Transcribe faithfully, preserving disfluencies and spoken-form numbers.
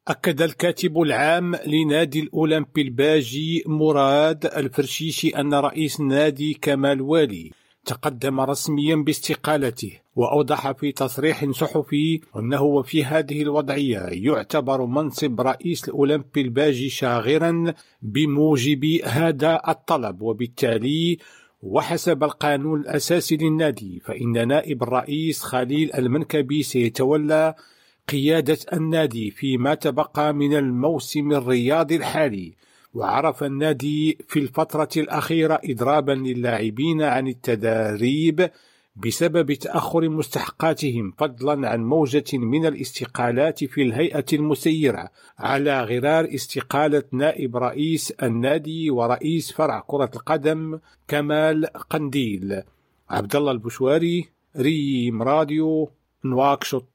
أكد الكاتب العام لنادي الأولمبي الباجي مراد الفرشيشي أن رئيس النادي كمال والي تقدم رسميا باستقالته، وأوضح في تصريح صحفي أنه في هذه الوضعية يعتبر منصب رئيس الأولمبي الباجي شاغرا بموجب هذا الطلب، وبالتالي وحسب القانون الأساسي للنادي فإن نائب الرئيس خليل المنكبي سيتولى قيادة النادي فيما تبقى من الموسم الرياضي الحالي. وعرف النادي في الفترة الأخيرة إضرابا للاعبين عن التدريب بسبب تأخر مستحقاتهم، فضلا عن موجة من الاستقالات في الهيئة المسيرة، على غرار استقالة نائب رئيس النادي ورئيس فرع كرة القدم كمال قنديل. عبد الله البشواري، ريم راديو، نواكشوط.